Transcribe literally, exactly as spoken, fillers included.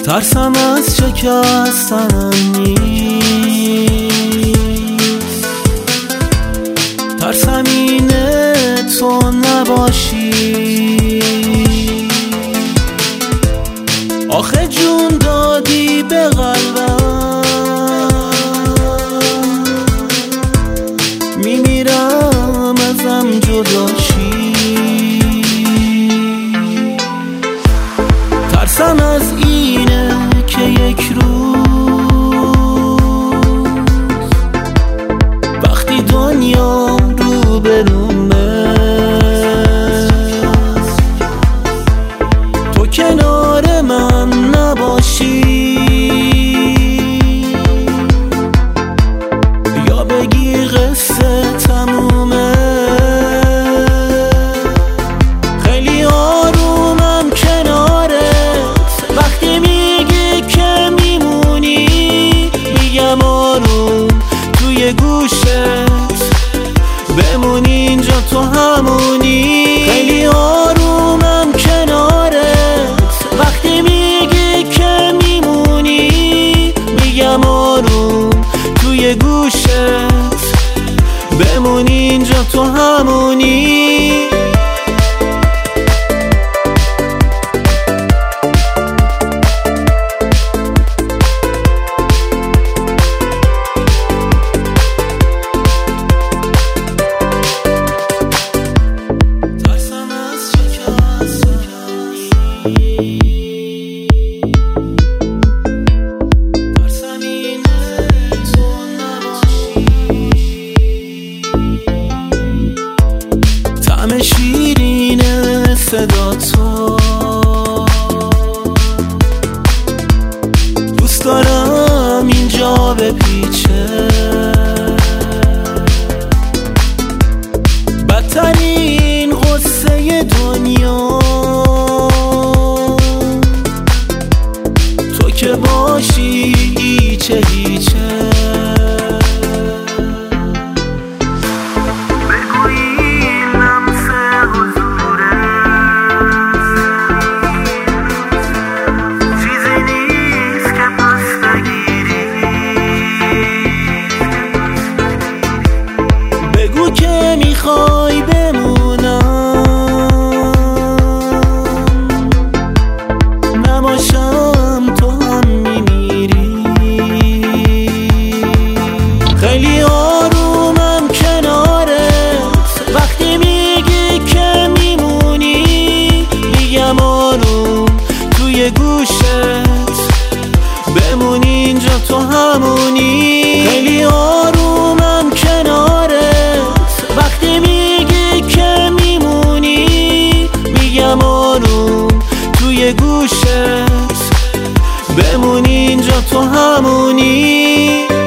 ترسم از شکستنم نیست، ترسم اینه تو نباشی. آخه جون دادی به قلبم، میمیرم ازم جداشی. ترسم از اینه که یک روز وقتی دنیا رو برومه تو کنار من نباشی، یا بگی قصه تمومه. خیلی آرومم کنارت وقتی میگی که میمونی، میگم آروم توی گوشت بمونی اینجا تو همونی. خیلی آرومم کنارت وقتی میگی که میمونی، میگم آروم توی گوشت بمونی اینجا تو همونی. طعم شیرین صدا تو دوست دارم اینجا بپیچه، بدترین قصه دنیا تو که باشی هیچه هیچه. که میخوای بمونم نباشم تو هم میمیری. خیلی آرومم کنارت وقتی میگی که میمونی، میگم آروم توی گوشت بمونی اینجا تو همونی. خیلی آرومم کنارت وقتی میگی که میمونی، میگم آروم توی گوشت بمونی اینجا تو همونی.